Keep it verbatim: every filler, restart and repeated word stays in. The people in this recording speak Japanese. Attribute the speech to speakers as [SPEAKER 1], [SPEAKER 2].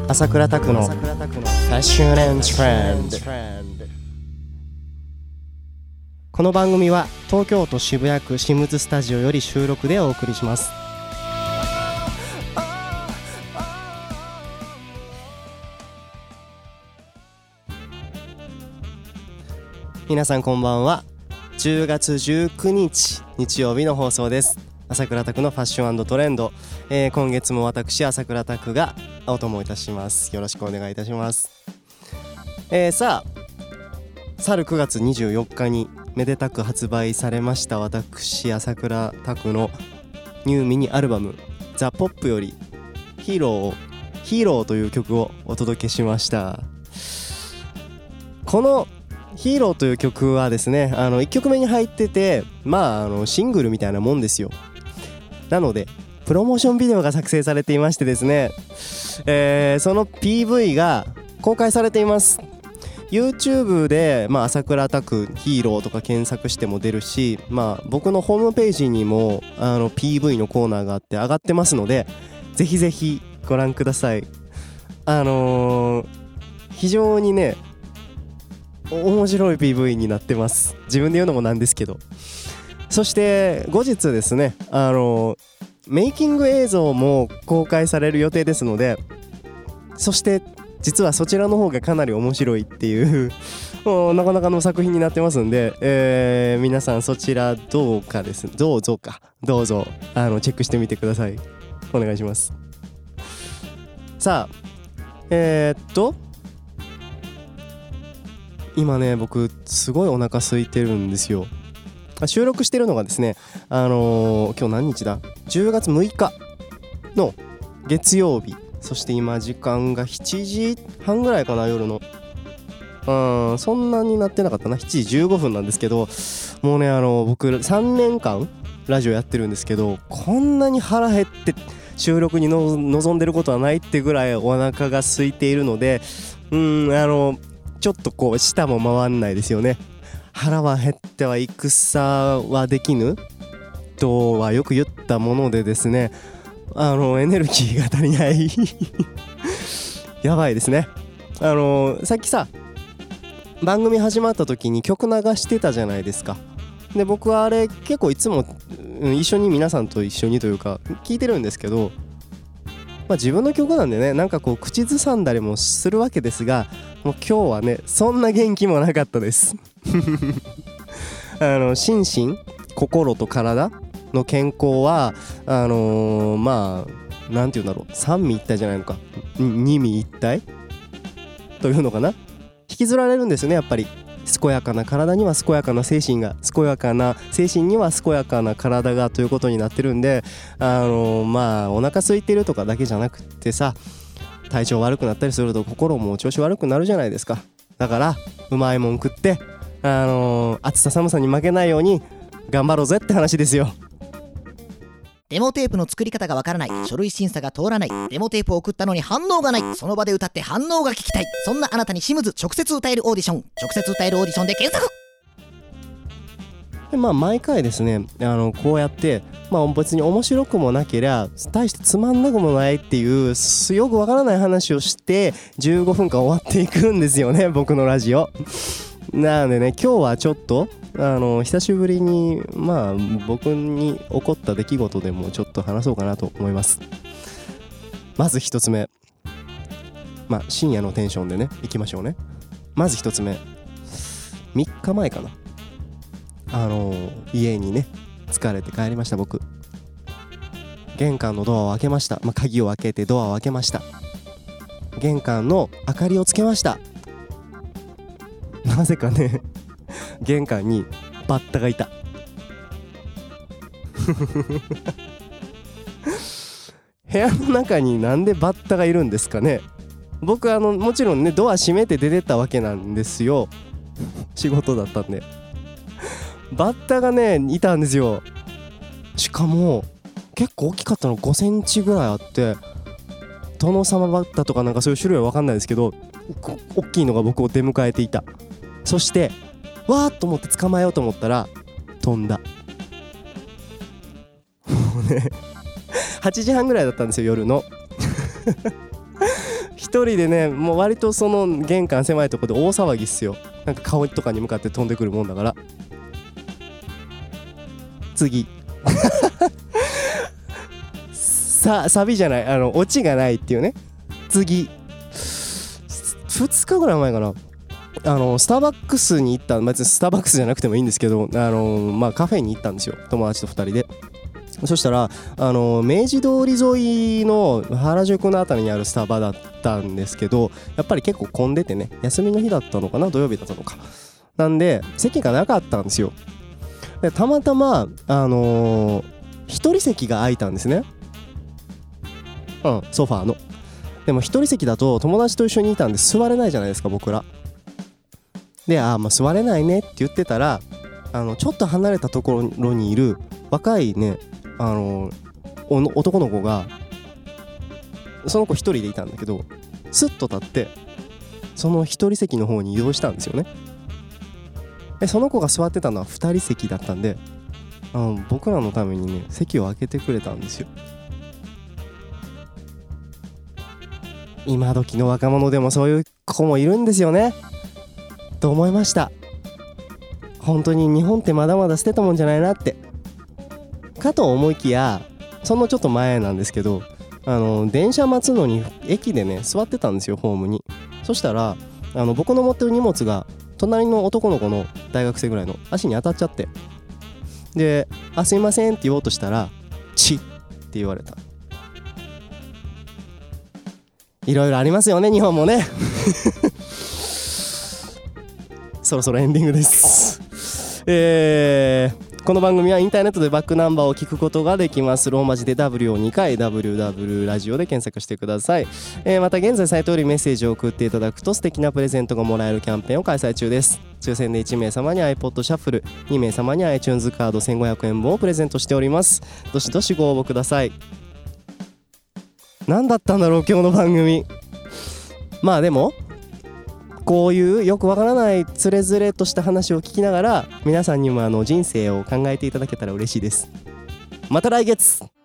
[SPEAKER 1] 朝倉拓のファッション&トレンド。この番組は東京都渋谷区シムズスタジオより収録でお送りします。皆さんこんばんは。じゅうがつじゅうくにち日曜日の放送です。朝倉拓のファッション&トレンド、えー、今月も私朝倉拓がお供いたします。よろしくお願いいたします。えー、さあ去るくがつにじゅうよっかにめでたく発売されました私朝倉拓のニューミニアルバムザ・ポップよりヒーローヒーローという曲をお届けしました。このヒーローという曲はですね、あのいっきょくめに入ってて、まあ、あのシングルみたいなもんですよ。なのでプロモーションビデオが作成されていましてですね、えー、その ピーブイ が公開されています。 YouTube で、まあ、朝倉拓ヒーローとか検索しても出るし、まあ、僕のホームページにもあの ピーブイ のコーナーがあって上がってますので、ぜひぜひご覧ください。あのー、非常にね面白い ピーブイ になってます。自分で言うのもなんですけど。そして後日ですね、あのメイキング映像も公開される予定ですので、そして実はそちらの方がかなり面白いっていうもうなかなかの作品になってますんで、えー、皆さんそちらどうかですねどうぞかどうぞあのチェックしてみてください。お願いします。さあえー、っと今ね僕すごいお腹空いてるんですよ。収録してるのがですね、あのー、今日何日だじゅうがつむいかの月曜日。そして今時間がしちじはんぐらいかな、夜の。うんそんなになってなかったな。しちじじゅうごふんなんですけど、もうねあの僕さんねんかんラジオやってるんですけど、こんなに腹減って収録にの臨んでることはないってぐらいお腹が空いているので、うんあのちょっとこう舌も回んないですよね。腹は減っては戦はできぬとはよく言ったものでですね、あのエネルギーが足りないやばいですね。あのさっきさ番組始まった時に曲流してたじゃないですか。で僕はあれ結構いつも一緒に皆さんと一緒にというか聞いてるんですけど、まあ、自分の曲なんでね、なんかこう口ずさんだりもするわけですが、もう今日はねそんな元気もなかったですあの心身心と体の健康はあのー、まあなんていうんだろう、三位一体じゃないのか二位一体というのかな、引きずられるんですよね。やっぱり健やかな体には健やかな精神が、健やかな精神には健やかな体がということになってるんで、あのー、まあお腹空いてるとかだけじゃなくってさ、体調悪くなったりすると心も調子悪くなるじゃないですか。だからうまいもん食って、あのー、暑さ寒さに負けないように頑張ろうぜって話ですよ。
[SPEAKER 2] デモテープの作り方がわからない、書類審査が通らない、デモテープを送ったのに反応がない、その場で歌って反応が聞きたい、そんなあなたにシムズ直接歌えるオーディション、直接歌えるオーディションで検索。
[SPEAKER 1] でまあ毎回ですね、あのこうやってまあ別に面白くもなけりゃ大してつまんなくもないっていうよくわからない話をしてじゅうごふんかん終わっていくんですよね、僕のラジオ。なのでね、今日はちょっとあの久しぶりにまあ僕に起こった出来事でもちょっと話そうかなと思います。まず一つ目、まあ深夜のテンションでねいきましょうね。まず一つ目、みっかまえかな、あの家にね疲れて帰りました。僕玄関のドアを開けました、まあ、鍵を開けてドアを開けました。玄関の明かりをつけました。なぜかね玄関にバッタがいた部屋の中になんでバッタがいるんですかね。僕あのもちろんねドア閉めて出てったわけなんですよ仕事だったんで。バッタがねいたんですよ。しかも結構大きかったのごセンチぐらいあって、殿様バッタとかなんかそういう種類は分かんないですけど、大きいのが僕を出迎えていた。そしてわーっと思って捕まえようと思ったら飛んだ。もうねはちじはんぐらいだったんですよ、夜の一人でね、もう割とその玄関狭いところで大騒ぎっすよ。なんか顔とかに向かって飛んでくるもんだから。次さサビじゃない、あのオチがないっていうね。次ふつかぐらい前かな、あのスターバックスに行った。別にスターバックスじゃなくてもいいんですけど、あのまあカフェに行ったんですよ、友達とふたりで。そしたらあの明治通り沿いの原宿のあたりにあるスタバだったんですけど、やっぱり結構混んでてね、休みの日だったのかな、土曜日だったのかなんで席がなかったんですよ。でたまたまあのー、一人席が空いたんですね。うんソファーの。でも一人席だと友達と一緒にいたんで座れないじゃないですか僕らで。あーまあ座れないねって言ってたら、あのちょっと離れたところにいる若いね、あの男の子が、その子一人でいたんだけど、スッと立ってその一人席の方に移動したんですよね。でその子が座ってたのは二人席だったんで、あの僕らのためにね席を空けてくれたんですよ。今時の若者でもそういう子もいるんですよねと思いました。本当に日本ってまだまだ捨てたもんじゃないなってかと思いきや、そのちょっと前なんですけど、あの電車待つのに駅でね座ってたんですよ、ホームに。そしたらあの僕の持ってる荷物が隣の男の子の大学生ぐらいの足に当たっちゃって、であすいませんって言おうとしたらチッって言われた。いろいろありますよね日本もねそろそろエンディングですえー、この番組はインターネットでバックナンバーを聞くことができます。ローマ字で ダブリュー をにかい ダブリューダブリュー ラジオで検索してください。えー、また現在サイトよりメッセージを送っていただくと素敵なプレゼントがもらえるキャンペーンを開催中です。抽選でいちめいさまに iPod シャッフル、にめいさまに iTunes カードせんごひゃくえんぶんをプレゼントしております。どしどしご応募ください。何だったんだろう今日の番組。まあでもこういうよくわからないつれづれとした話を聞きながら、皆さんにもあの人生を考えていただけたら嬉しいです。また来月。